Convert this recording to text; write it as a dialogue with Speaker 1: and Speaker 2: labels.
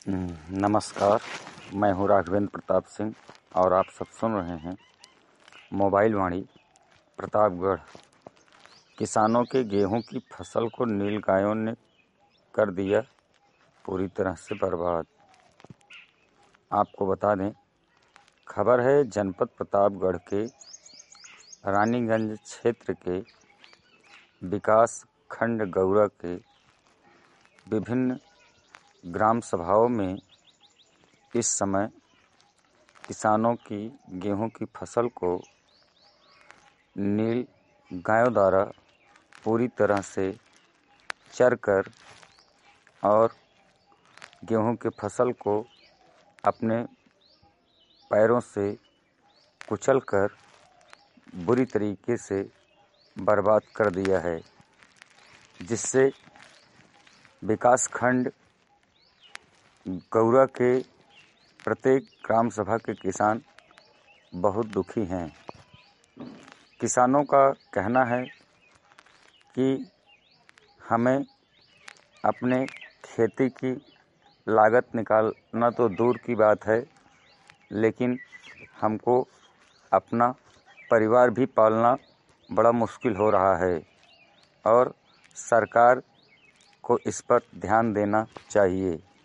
Speaker 1: नमस्कार। मैं हूँ राघवेंद्र प्रताप सिंह और आप सब सुन रहे हैं मोबाइल वाणी। प्रतापगढ़। किसानों के गेहूं की फसल को नीलगायों ने कर दिया पूरी तरह से बर्बाद। आपको बता दें, खबर है जनपद प्रतापगढ़ के रानीगंज क्षेत्र के विकास खंड गौरा के विभिन्न ग्राम सभाओं में इस समय किसानों की गेहूं की फसल को नील गायों द्वारा पूरी तरह से चरकर और गेहूं की फसल को अपने पैरों से कुचलकर बुरी तरीके से बर्बाद कर दिया है, जिससे विकास खंड गौरा के प्रत्येक ग्राम सभा के किसान बहुत दुखी हैं। किसानों का कहना है कि हमें अपने खेती की लागत निकालना तो दूर की बात है, लेकिन हमको अपना परिवार भी पालना बड़ा मुश्किल हो रहा है और सरकार को इस पर ध्यान देना चाहिए।